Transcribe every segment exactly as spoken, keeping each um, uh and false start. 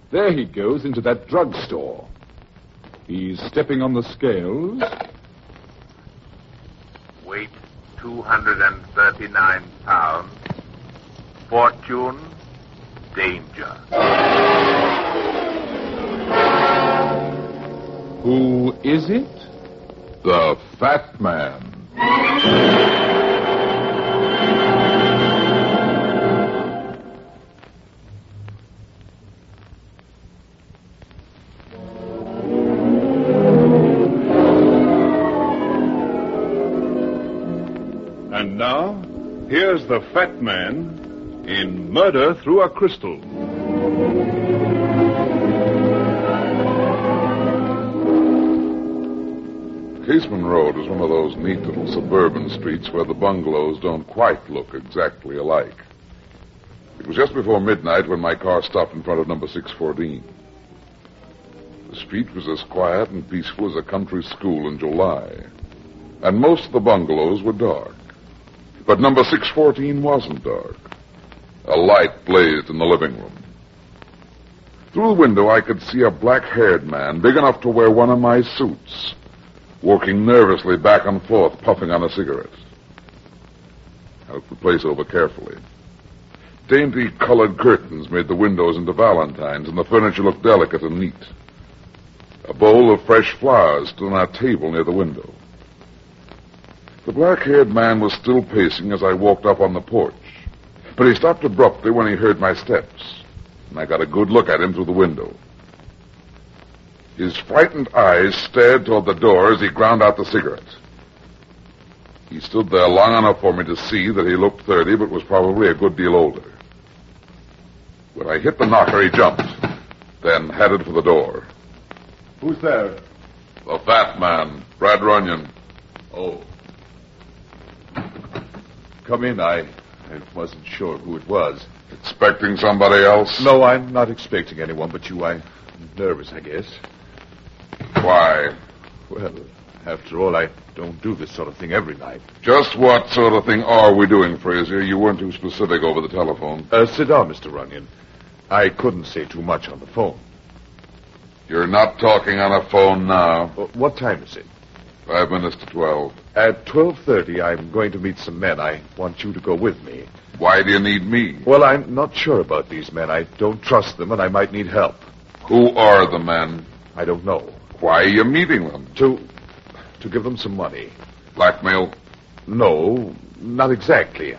There he goes into that drugstore. He's stepping on the scales. Weight two hundred thirty-nine pounds. Fortune, danger. Who is it? The Fat Man. And now, here's the Fat Man in Murder Through a Crystal. Caseman Road is one of those neat little suburban streets where the bungalows don't quite look exactly alike. It was just before midnight when my car stopped in front of number six fourteen. The street was as quiet and peaceful as a country school in July, and most of the bungalows were dark. But number six fourteen wasn't dark. A light blazed in the living room. Through the window, I could see a black-haired man, big enough to wear one of my suits, walking nervously back and forth, puffing on a cigarette. I looked the place over carefully. Dainty colored curtains made the windows into valentines, and the furniture looked delicate and neat. A bowl of fresh flowers stood on a table near the window. The black-haired man was still pacing as I walked up on the porch, but he stopped abruptly when he heard my steps, and I got a good look at him through the window. His frightened eyes stared toward the door as he ground out the cigarette. He stood there long enough for me to see that he looked thirty, but was probably a good deal older. When I hit the knocker, he jumped, then headed for the door. Who's there? The Fat Man, Brad Runyon. Oh. Come in. I, I wasn't sure who it was. Expecting somebody else? No, I'm not expecting anyone but you. I'm nervous, I guess. Why? Well, after all, I don't do this sort of thing every night. Just what sort of thing are we doing, Frazier? You weren't too specific over the telephone. Uh, sit down, Mister Runyon. I couldn't say too much on the phone. You're not talking on a phone now. Well, what time is it? Five minutes to twelve. At twelve thirty, I'm going to meet some men. I want you to go with me. Why do you need me? Well, I'm not sure about these men. I don't trust them, and I might need help. Who are the men? I don't know. Why are you meeting them? To... to give them some money. Blackmail? No, not exactly.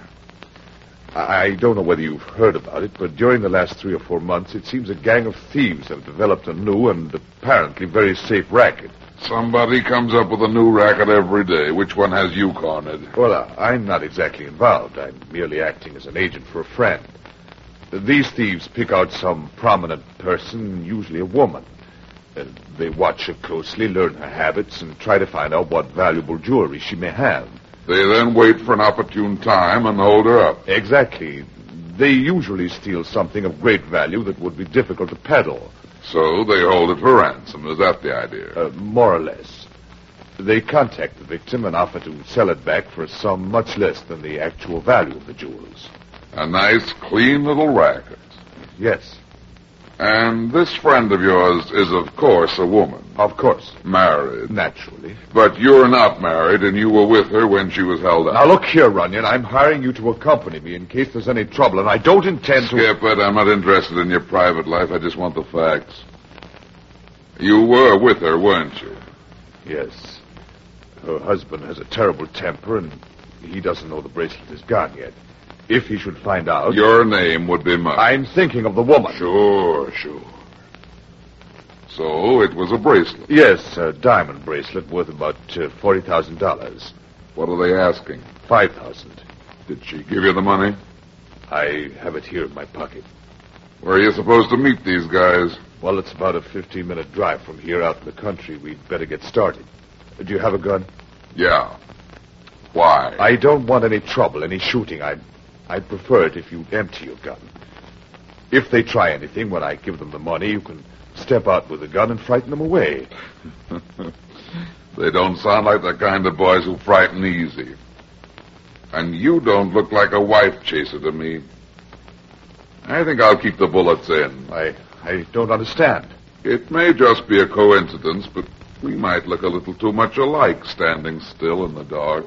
I, I don't know whether you've heard about it, but during the last three or four months, it seems a gang of thieves have developed a new and apparently very safe racket. Somebody comes up with a new racket every day. Which one has you cornered? Well, uh, I'm not exactly involved. I'm merely acting as an agent for a friend. These thieves pick out some prominent person, usually a woman. Uh, they watch her closely, learn her habits, and try to find out what valuable jewelry she may have. They then wait for an opportune time and hold her up. Exactly. They usually steal something of great value that would be difficult to peddle. So they hold it for ransom. Is that the idea? Uh, more or less. They contact the victim and offer to sell it back for a sum much less than the actual value of the jewels. A nice, clean little racket. Yes. And this friend of yours is, of course, a woman. Of course. Married. Naturally. But you're not married, and you were with her when she was held up. Now, look here, Runyon. I'm hiring you to accompany me in case there's any trouble, and I don't intend to... Skip it. I'm not interested in your private life. I just want the facts. You were with her, weren't you? Yes. Her husband has a terrible temper, and he doesn't know the bracelet is gone yet. If he should find out... Your name would be mine. I'm thinking of the woman. Sure, sure. So it was a bracelet? Yes, a diamond bracelet worth about uh, forty thousand dollars. What are they asking? five thousand dollars. Did she give you the money? I have it here in my pocket. Where are you supposed to meet these guys? Well, it's about a fifteen-minute drive from here out in the country. We'd better get started. Do you have a gun? Yeah. Why? I don't want any trouble, any shooting. I'd, I'd prefer it if you empty your gun. If they try anything when I give them the money, you can step out with the gun and frighten them away. They don't sound like the kind of boys who frighten easy. And you don't look like a wife chaser to me. I think I'll keep the bullets in. I I don't understand. It may just be a coincidence, but we might look a little too much alike standing still in the dark.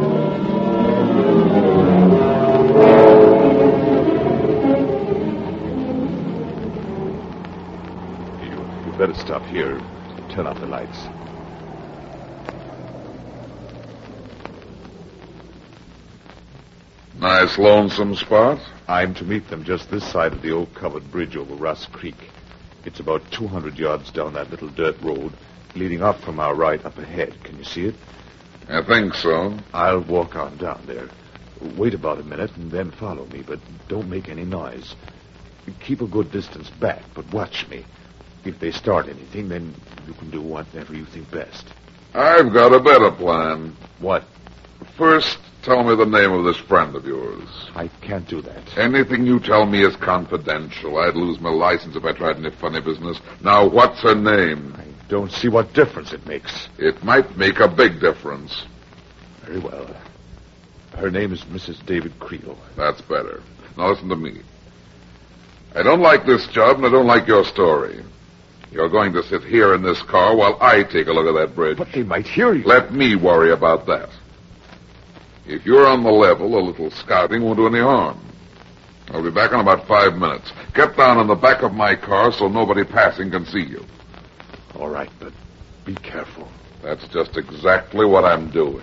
You, you better stop here. Turn off the lights. Nice lonesome spot. I'm to meet them just this side of the old covered bridge over Russ Creek. It's about two hundred yards down that little dirt road, leading up from our right up ahead. Can you see it? I think so. I'll walk on down there. Wait about a minute and then follow me, but don't make any noise. Keep a good distance back, but watch me. If they start anything, then you can do whatever you think best. I've got a better plan. What? First, tell me the name of this friend of yours. I can't do that. Anything you tell me is confidential. I'd lose my license if I tried any funny business. Now, what's her name? I don't see what difference it makes. It might make a big difference. Very well. Her name is Missus David Creel. That's better. Now, listen to me. I don't like this job, and I don't like your story. You're going to sit here in this car while I take a look at that bridge. But they might hear you. Let me worry about that. If you're on the level, a little scouting won't do any harm. I'll be back in about five minutes. Get down in the back of my car so nobody passing can see you. All right, but be careful. That's just exactly what I'm doing.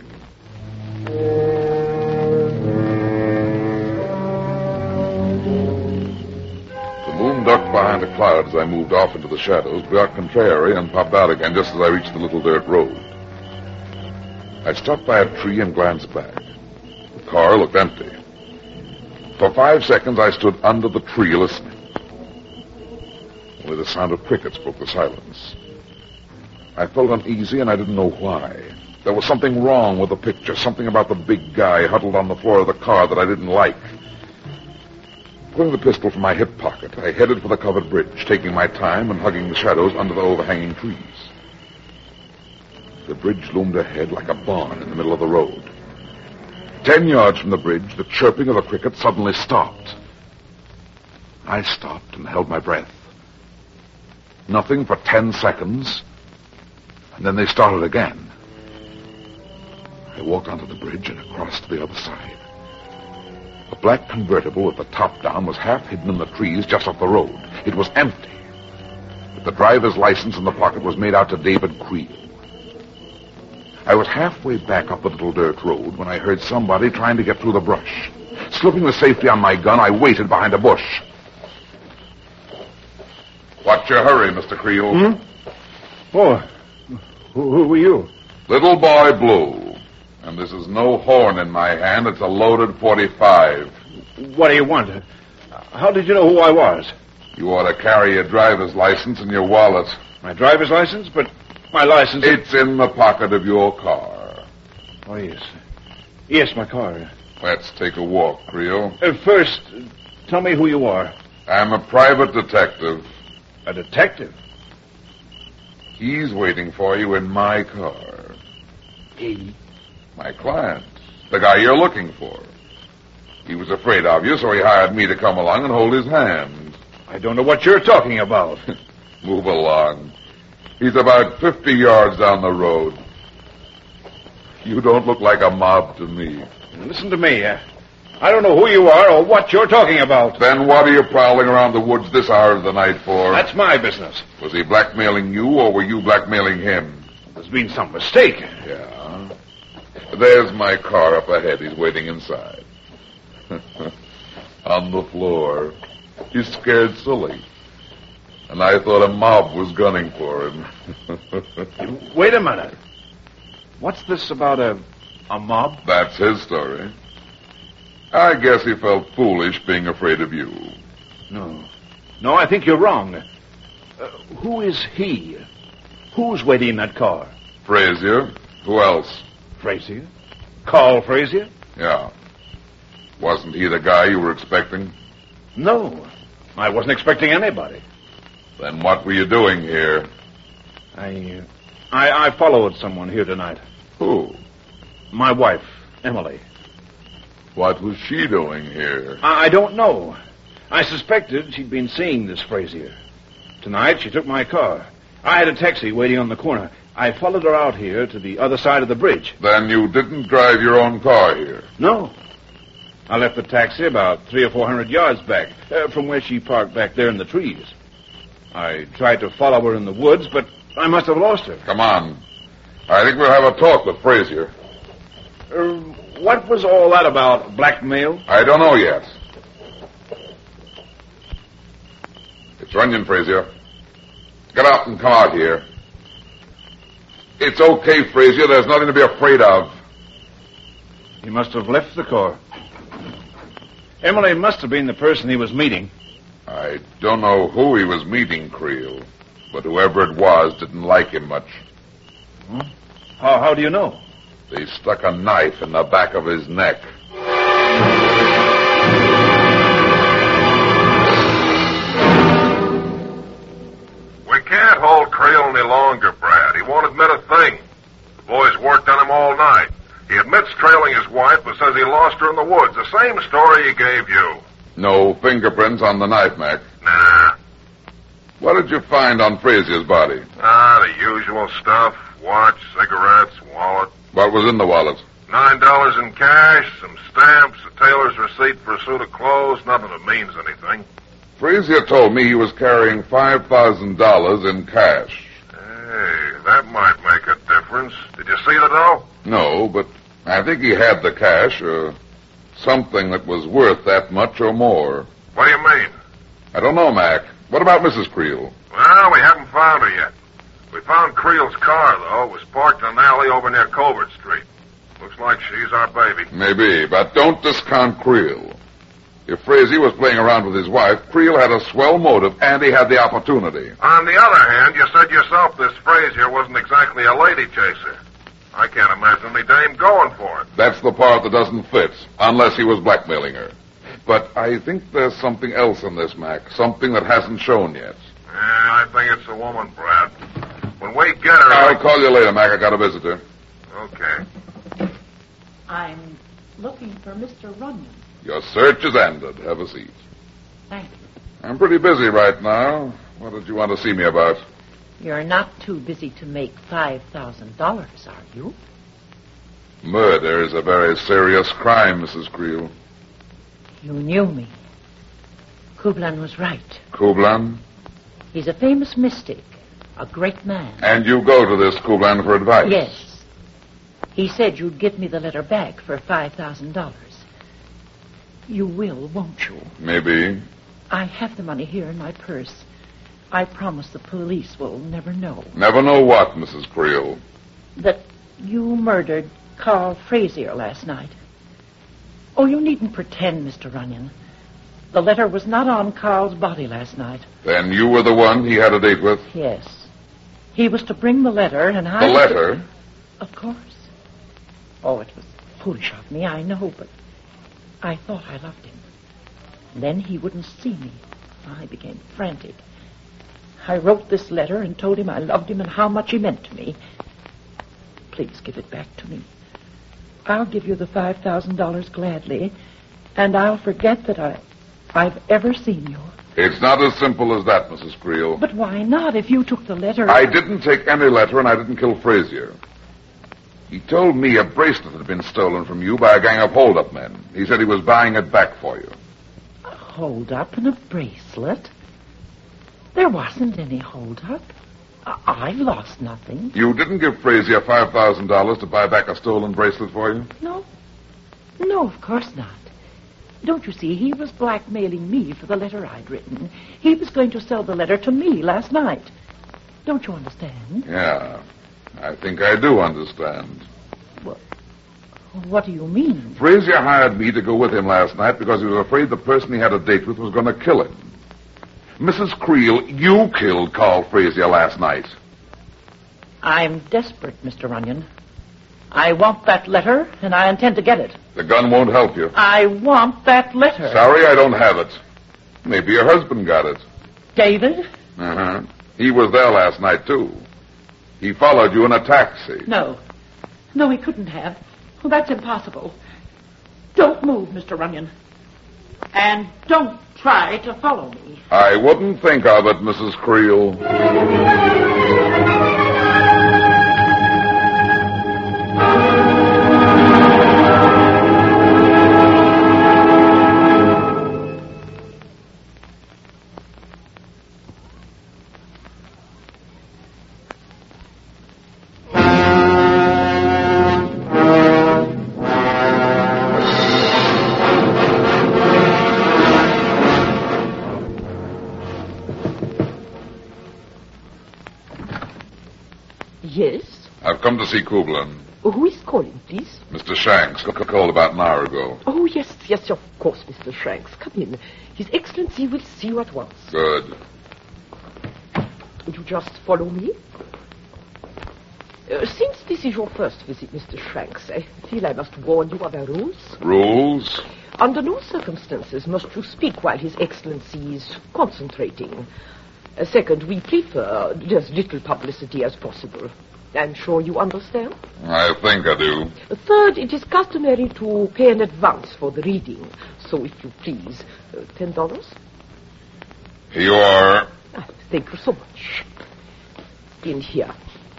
The moon ducked behind a cloud as I moved off into the shadows, got contrary, and popped out again just as I reached the little dirt road. I stopped by a tree and glanced back. The car looked empty. For five seconds, I stood under the tree listening. Only the sound of crickets broke the silence. I felt uneasy, and I didn't know why. There was something wrong with the picture, something about the big guy huddled on the floor of the car that I didn't like. Pulling the pistol from my hip pocket, I headed for the covered bridge, taking my time and hugging the shadows under the overhanging trees. The bridge loomed ahead like a barn in the middle of the road. Ten yards from the bridge, the chirping of a cricket suddenly stopped. I stopped and held my breath. Nothing for ten seconds, and then they started again. I walked onto the bridge and across to the other side. A black convertible with the top down was half hidden in the trees just off the road. It was empty, but the driver's license in the pocket was made out to David Creel. I was halfway back up the little dirt road when I heard somebody trying to get through the brush. Slipping the safety on my gun, I waited behind a bush. What's your hurry, Mister Creel? Hmm? Oh, who, who were you? Little Boy Blue. And this is no horn in my hand. It's a loaded forty-five. What do you want? How did you know who I was? You ought to carry your driver's license in your wallet. My driver's license? But my license... It's in the pocket of your car. Oh, yes. Yes, my car. Let's take a walk, Creel. Uh, first, tell me who you are. I'm a private detective. A detective? He's waiting for you in my car. He? My client. The guy you're looking for. He was afraid of you, so he hired me to come along and hold his hand. I don't know what you're talking about. Move along. He's about fifty yards down the road. You don't look like a mob to me. Listen to me. Uh, I don't know who you are or what you're talking about. Then what are you prowling around the woods this hour of the night for? That's my business. Was he blackmailing you, or were you blackmailing him? There's been some mistake. Yeah. There's my car up ahead. He's waiting inside. On the floor. He's scared silly. And I thought a mob was gunning for him. Wait a minute. What's this about a, a mob? That's his story. I guess he felt foolish being afraid of you. No. No, I think you're wrong. Uh, who is he? Who's waiting in that car? Frazier. Who else? Frazier? Carl Frazier? Yeah. Wasn't he the guy you were expecting? No. I wasn't expecting anybody. Then what were you doing here? I, uh, I, I followed someone here tonight. Who? My wife, Emily. What was she doing here? I, I don't know. I suspected she'd been seeing this Frazier. Tonight, she took my car. I had a taxi waiting on the corner. I followed her out here to the other side of the bridge. Then you didn't drive your own car here? No. I left the taxi about three or four hundred yards back, uh, from where she parked back there in the trees. I tried to follow her in the woods, but I must have lost her. Come on. I think we'll have a talk with Frazier. Uh, what was all that about, blackmail? I don't know yet. It's Runyon, Frazier. Get out and come out here. It's okay, Frazier. There's nothing to be afraid of. He must have left the car. Emily must have been the person he was meeting. I don't know who he was meeting, Creel, but whoever it was didn't like him much. Hmm? How, how do you know? They stuck a knife in the back of his neck. We can't hold Creel any longer, Brad. He won't admit a thing. The boys worked on him all night. He admits trailing his wife, but says he lost her in the woods. The same story he gave you. No fingerprints on the knife, Mac. Nah. What did you find on Frazier's body? Ah, the usual stuff. Watch, cigarettes, wallet. What was in the wallet? Nine dollars in cash, some stamps, a tailor's receipt for a suit of clothes. Nothing that means anything. Frazier told me he was carrying five thousand dollars in cash. Hey, that might make a difference. Did you see the dough? No, but I think he had the cash, or something that was worth that much or more. What do you mean? I don't know, Mac. What about Missus Creel? Well, we haven't found her yet. We found Creel's car, though. It was parked in an alley over near Colbert Street. Looks like she's our baby. Maybe, but don't discount Creel. If Frazier was playing around with his wife, Creel had a swell motive, and he had the opportunity. On the other hand, you said yourself this Frazier wasn't exactly a lady chaser. I can't imagine any dame going for it. That's the part that doesn't fit, unless he was blackmailing her. But I think there's something else in this, Mac, something that hasn't shown yet. Yeah, I think it's a woman, Brad. When we get her... I'll call you later, Mac. I got a visitor. Okay. I'm looking for Mister Runyon. Your search is ended. Have a seat. Thank you. I'm pretty busy right now. What did you want to see me about? You're not too busy to make five thousand dollars, are you? Murder is a very serious crime, Missus Creel. You knew me. Kublan was right. Kublan? He's a famous mystic, a great man. And you go to this Kublan for advice? Yes. He said you'd give me the letter back for five thousand dollars. You will, won't you? Maybe. I have the money here in my purse. I promise the police will never know. Never know what, Missus Creel? That you murdered Carl Frazier last night. Oh, you needn't pretend, Mister Runyon. The letter was not on Carl's body last night. Then you were the one he had a date with? Yes. He was to bring the letter, and I... The letter? To... Of course. Oh, it was foolish of me, I know, but I thought I loved him. Then he wouldn't see me. I became frantic. I wrote this letter and told him I loved him and how much he meant to me. Please give it back to me. I'll give you the five thousand dollars gladly, and I'll forget that I, I've ever seen you. It's not as simple as that, Missus Creel. But why not? If you took the letter... I didn't take any letter, and I didn't kill Frazier. He told me a bracelet had been stolen from you by a gang of hold-up men. He said he was buying it back for you. A hold-up and a bracelet? There wasn't any hold-up. I- I've lost nothing. You didn't give Frazier five thousand dollars to buy back a stolen bracelet for you? No. No, of course not. Don't you see, he was blackmailing me for the letter I'd written. He was going to sell the letter to me last night. Don't you understand? Yeah, I think I do understand. What, what do you mean? Frazier hired me to go with him last night because he was afraid the person he had a date with was going to kill him. Missus Creel, you killed Carl Frazier last night. I'm desperate, Mister Runyon. I want that letter, and I intend to get it. The gun won't help you. I want that letter. Sorry, I don't have it. Maybe your husband got it. David? Uh-huh. He was there last night, too. He followed you in a taxi. No. No, he couldn't have. Well, that's impossible. Don't move, Mister Runyon. And don't try to follow me. I wouldn't think of it, Missus Creel. Yes? I've come to see Kublan. Who is calling, please? Mister Shanks c- called about an hour ago. Oh, yes, yes, of course, Mister Shanks. Come in. His Excellency will see you at once. Good. Would you just follow me? Uh, since this is your first visit, Mister Shanks, I feel I must warn you of our rules. Rules? Under no circumstances must you speak while His Excellency is concentrating. Uh, second, we prefer as little publicity as possible. I'm sure you understand. I think I do. Uh, third, it is customary to pay in advance for the reading. So, if you please, uh, ten dollars. Here you are. Ah, thank you so much. In here.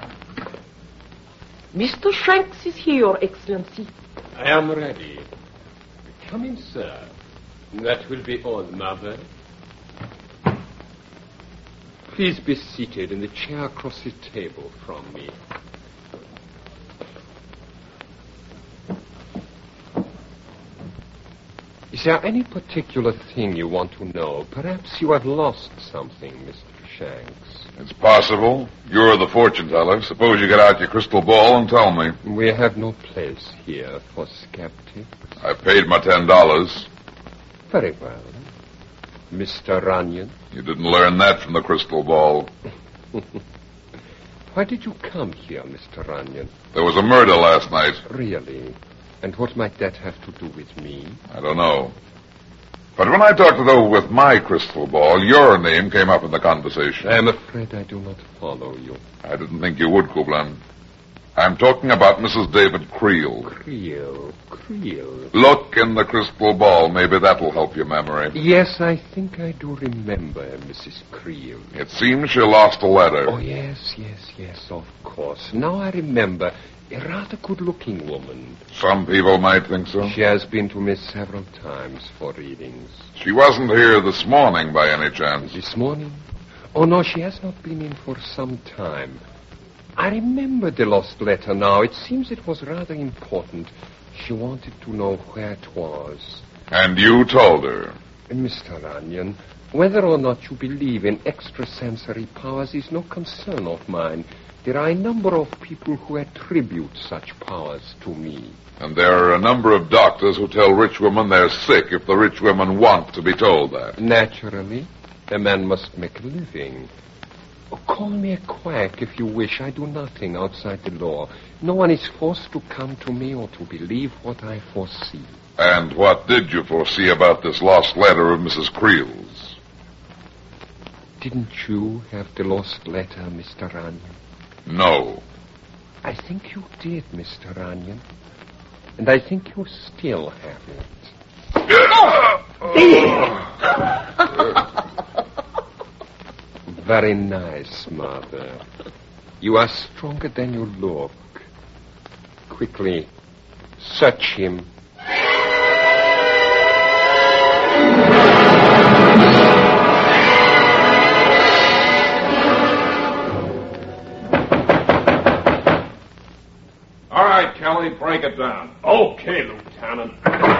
Mister Shanks is here, Your Excellency. I am ready. Come in, sir. That will be all, Mother. Please be seated in the chair across the table from me. Is there any particular thing you want to know? Perhaps you have lost something, Mister Shanks. It's possible. You're the fortune teller. Suppose you get out your crystal ball and tell me. We have no place here for skeptics. I paid my ten dollars. Very well. Mister Runyon? You didn't learn that from the crystal ball. Why did you come here, Mister Runyon? There was a murder last night. Really? And what might that have to do with me? I don't know. But when I talked it over with my crystal ball, your name came up in the conversation. I'm afraid I do not follow you. I didn't think you would, Kublan. I'm talking about Missus David Creel. Creel, Creel. Look in the crystal ball. Maybe that'll help your memory. Yes, I think I do remember Missus Creel. It seems she lost a letter. Oh, yes, yes, yes, of course. Now I remember. A rather good-looking woman. Some people might think so. She has been to me several times for readings. She wasn't here this morning by any chance. This morning? Oh, no, she has not been in for some time. I remember the lost letter now. It seems it was rather important. She wanted to know where it was. And you told her? Mister Runyon, whether or not you believe in extrasensory powers is no concern of mine. There are a number of people who attribute such powers to me. And there are a number of doctors who tell rich women they're sick if the rich women want to be told that. Naturally. A man must make a living. Oh, call me a quack if you wish. I do nothing outside the law. No one is forced to come to me or to believe what I foresee. And what did you foresee about this lost letter of Missus Creel's? Didn't you have the lost letter, Mister Runyon? No. I think you did, Mister Runyon. And I think you still have it. Very nice, Mother. You are stronger than you look. Quickly, search him. All right, Kelly, break it down. Okay, Lieutenant.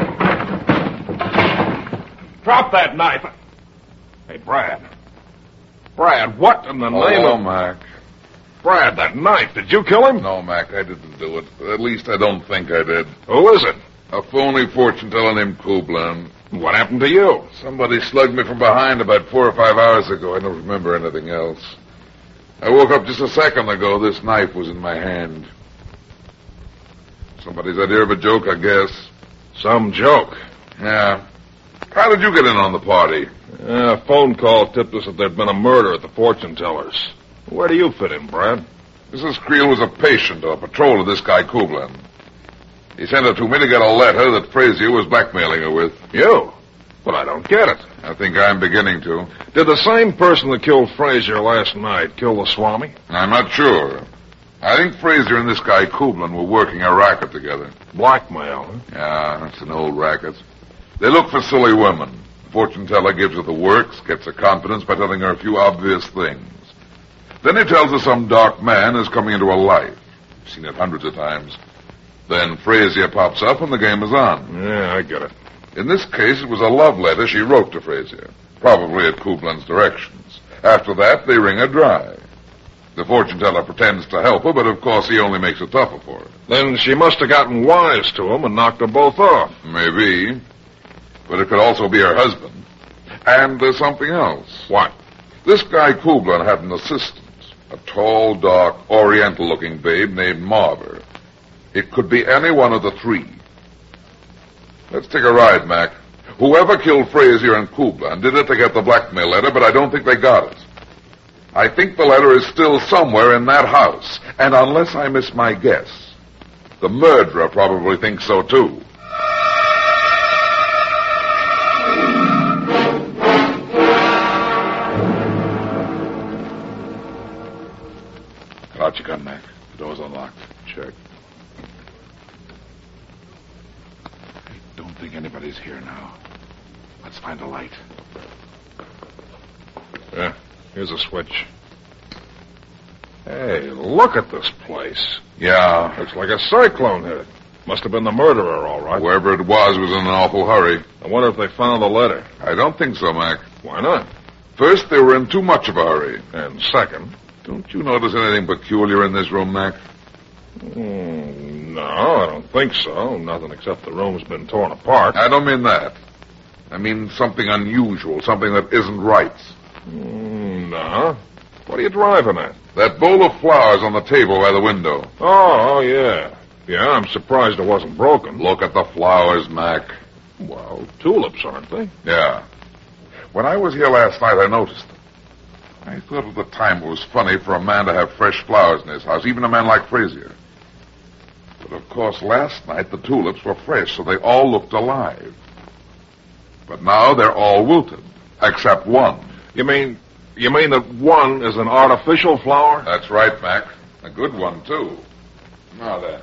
Drop that knife. Hey, Brad. Brad, what in the name Oh, of... Mac. Brad, that knife, did you kill him? No, Mac, I didn't do it. At least I don't think I did. Who is it? A phony fortune teller named Kublan. What happened to you? Somebody slugged me from behind about four or five hours ago. I don't remember anything else. I woke up just a second ago. This knife was in my hand. Somebody's idea of a joke, I guess. Some joke. Yeah. How did you get in on the party? Uh, a phone call tipped us that there'd been a murder at the fortune teller's. Where do you fit in, Brad? Missus Creel was a patient on a patrol of this guy Kublan. He sent her to me to get a letter that Frazier was blackmailing her with. You? But I don't get it. I think I'm beginning to. Did the same person that killed Frazier last night kill the Swami? I'm not sure. I think Frazier and this guy Kublan were working a racket together. Blackmail, huh? Yeah, that's an old racket. They look for silly women. The fortune teller gives her the works, gets her confidence by telling her a few obvious things. Then he tells her some dark man is coming into her life. I've seen it hundreds of times. Then Frazier pops up and the game is on. Yeah, I get it. In this case, it was a love letter she wrote to Frazier, probably at Kublan's directions. After that, they wring her dry. The fortune teller pretends to help her, but of course he only makes it tougher for her. Then she must have gotten wise to him and knocked them both off. Maybe. But it could also be her husband. And there's something else. What? This guy Kublan had an assistant, a tall, dark, oriental-looking babe named Marver. It could be any one of the three. Let's take a ride, Mac. Whoever killed Frazier and Kublan did it to get the blackmail letter, but I don't think they got it. I think the letter is still somewhere in that house, and unless I miss my guess, the murderer probably thinks so too. Get out your gun, Mac. The door's unlocked. Check. I don't think anybody's here now. Let's find a light. Yeah, here's a switch. Hey, look at this place. Yeah. Looks like a cyclone hit it. Must have been the murderer, all right. Whoever it was was in an awful hurry. I wonder if they found the letter. I don't think so, Mac. Why not? First, they were in too much of a hurry. And second... Don't you notice anything peculiar in this room, Mac? Mm, no, I don't think so. Nothing except the room's been torn apart. I don't mean that. I mean something unusual, something that isn't right. Mm, no. What are you driving at? That bowl of flowers on the table by the window. Oh, oh, yeah. Yeah, I'm surprised it wasn't broken. Look at the flowers, Mac. Well, tulips, aren't they? Yeah. When I was here last night, I noticed them. I thought at the time it was funny for a man to have fresh flowers in his house, even a man like Frazier. But of course, last night the tulips were fresh, so they all looked alive. But now they're all wilted, except one. You mean, you mean that one is an artificial flower? That's right, Mac. A good one, too. Now then.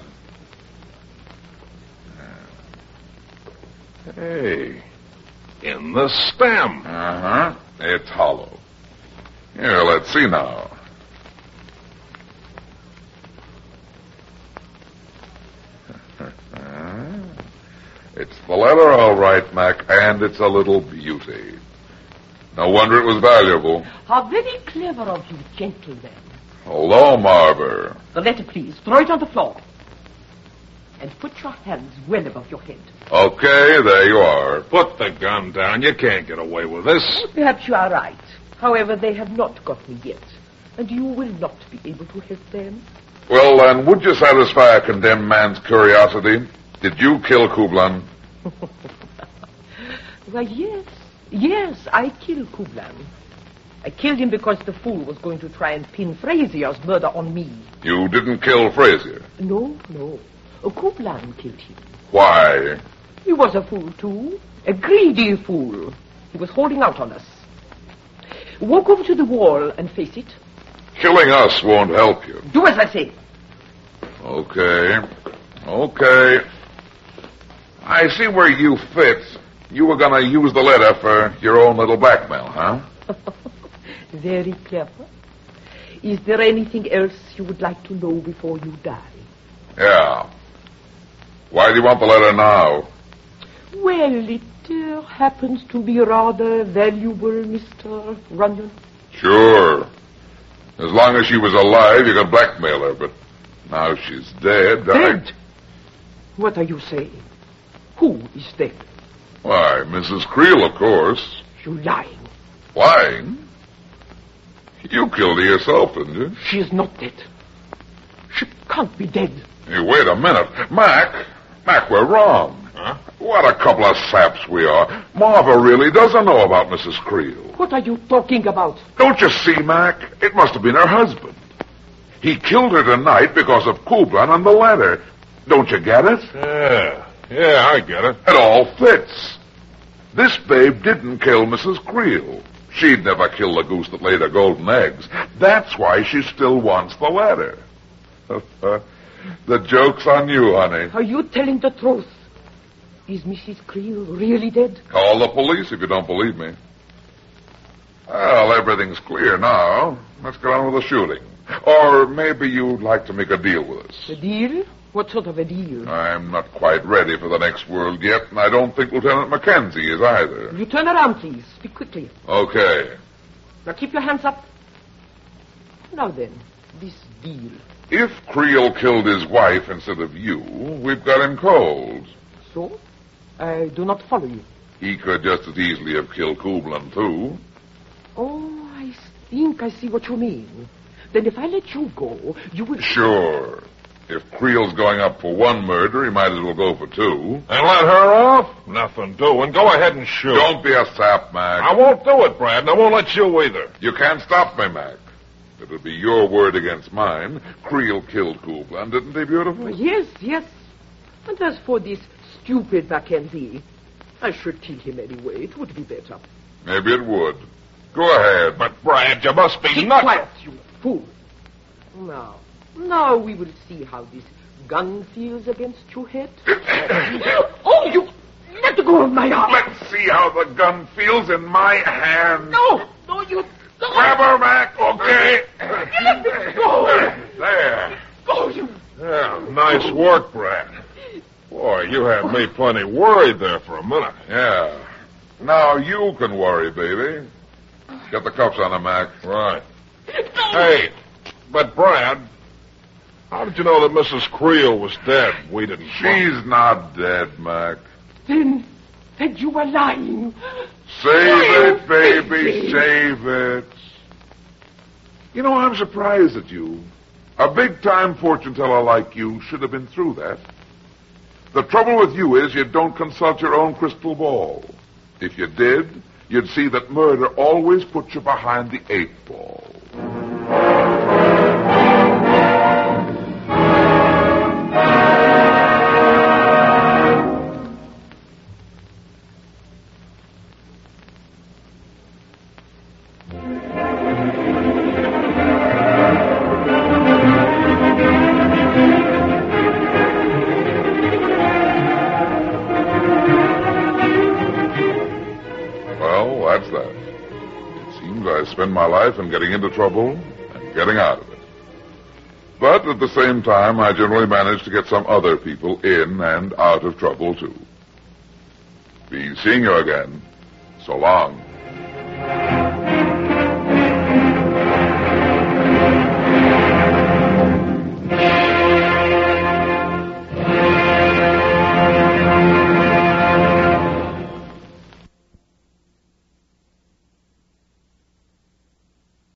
Hey, in the stem. Uh-huh. It's hollow. Here, let's see now. It's the letter, all right, Mac, and it's a little beauty. No wonder it was valuable. How very clever of you, gentlemen. Hello, Marver. The letter, please. Throw it on the floor. And put your hands well above your head. Okay, there you are. Put the gun down. You can't get away with this. Perhaps you are right. However, they have not got me yet, and you will not be able to help them. Well, then, would you satisfy a condemned man's curiosity? Did you kill Kublan? Why, yes. Yes, I killed Kublan. I killed him because the fool was going to try and pin Frazier's murder on me. You didn't kill Frazier? No, no. Kublan killed him. Why? He was a fool, too. A greedy fool. He was holding out on us. Walk over to the wall and face it. Killing us won't help you. Do as I say. Okay. Okay. I see where you fit. You were going to use the letter for your own little blackmail, huh? Very clever. Is there anything else you would like to know before you die? Yeah. Why do you want the letter now? Well, it uh, happens to be rather valuable, Mister Runyon. Sure. As long as she was alive, you could blackmail her, but now she's dead. Dead? I... What are you saying? Who is dead? Why, Missus Creel, of course. You're lying. Lying? You killed her yourself, didn't you? She is not dead. She can't be dead. Hey, wait a minute. Mac, Mac, we're wrong. Huh? What a couple of saps we are. Marva really doesn't know about Missus Creel. What are you talking about? Don't you see, Mac? It must have been her husband. He killed her tonight because of Kublan and the letter. Don't you get it? Yeah, yeah, I get it. It all fits. This babe didn't kill Missus Creel. She'd never kill the goose that laid her golden eggs. That's why she still wants the letter. The joke's on you, honey. Are you telling the truth? Is Missus Creel really dead? Call the police if you don't believe me. Well, everything's clear now. Let's get on with the shooting. Or maybe you'd like to make a deal with us. A deal? What sort of a deal? I'm not quite ready for the next world yet, and I don't think Lieutenant Mackenzie is either. You turn around, please. Speak quickly. Okay. Now keep your hands up. Now then, this deal. If Creel killed his wife instead of you, we've got him cold. So? I do not follow you. He could just as easily have killed Kublan, too. Oh, I think I see what you mean. Then if I let you go, you will... Sure. If Creel's going up for one murder, he might as well go for two. And let her off? Nothing doing. Go ahead and shoot. Don't be a sap, Mac. I won't do it, Brad, and I won't let you either. You can't stop me, Mac. It'll be your word against mine. Creel killed Kublan, didn't he, beautiful? Yes, yes. And as for this stupid Mackenzie, I should kill him anyway. It would be better. Maybe it would. Go ahead. But, Brad, you must be Keep nuts. quiet, you fool. Now, now we will see how this gun feels against your head. Oh, you let go of my arm. Let's see how the gun feels in my hand. No, no, you don't. Grab her, Mac, okay? Let me go. There. Go, you. Yeah, nice work, Brad. Boy, you had me plenty worried there for a minute. Yeah. Now you can worry, baby. Get the cuffs on her, Mac. Right. Hey, but Brad, how did you know that Missus Creel was dead? We didn't. She's not dead, Mac. Then, then you were lying. Save it, baby, save it. You know, I'm surprised at you. A big-time fortune teller like you should have been through that. The trouble with you is you don't consult your own crystal ball. If you did, you'd see that murder always puts you behind the eight ball. That's that. It seems I spend my life in getting into trouble and getting out of it. But at the same time, I generally manage to get some other people in and out of trouble, too. Be seeing you again. So long.